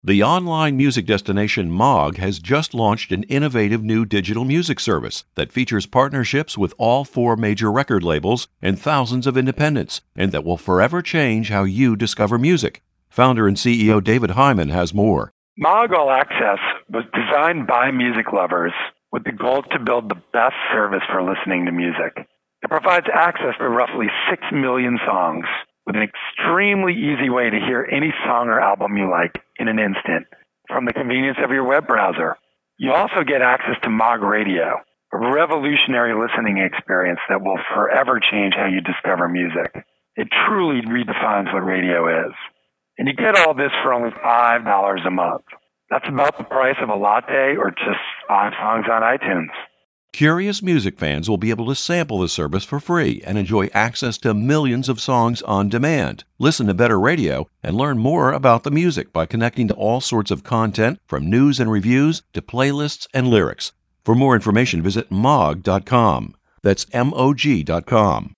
The online music destination Mog has just launched an innovative new digital music service that features partnerships with all 4 major record labels and thousands of independents, and that will forever change how you discover music. Founder and CEO David Hyman has more. Mog All Access was designed by music lovers with the goal to build the best service for listening to music. It provides access to roughly 6 million songs with an extremely easy way to hear any song or album you like in an instant from the convenience of your web browser. You also get access to Mog Radio, a revolutionary listening experience that will forever change how you discover music. It truly redefines what radio is. And you get all this for only $5 a month. That's about the price of a latte or just 5 songs on iTunes. Curious music fans will be able to sample the service for free and enjoy access to millions of songs on demand, listen to better radio, and learn more about the music by connecting to all sorts of content from news and reviews to playlists and lyrics. For more information, visit Mog.com. That's MOG.com.